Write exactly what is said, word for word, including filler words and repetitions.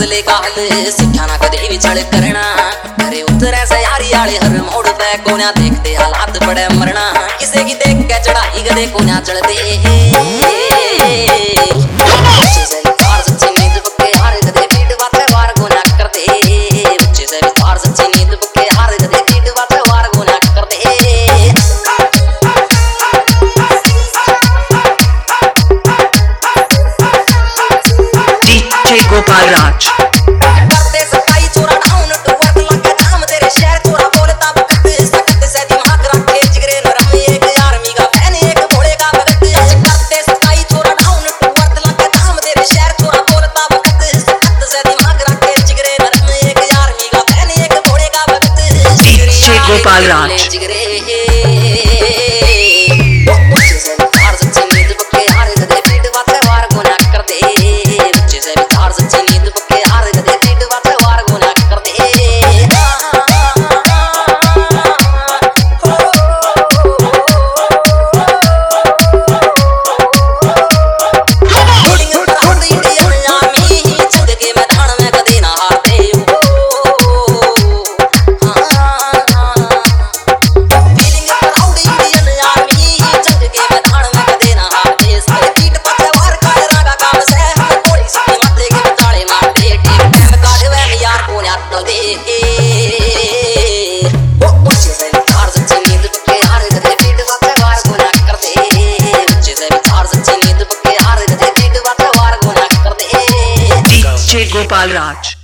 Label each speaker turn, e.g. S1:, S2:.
S1: ले काल सिक्ख्या ना कदे भी चढ़ करना घरे उतरे से यारी आले हर मोड़ पे कोन्या देखते हालात बड़े मरना किसे की देख के चढ़ाई गदे कोन्या चढ़ते
S2: गोपाल राज गोपाल राज गोपाल राज।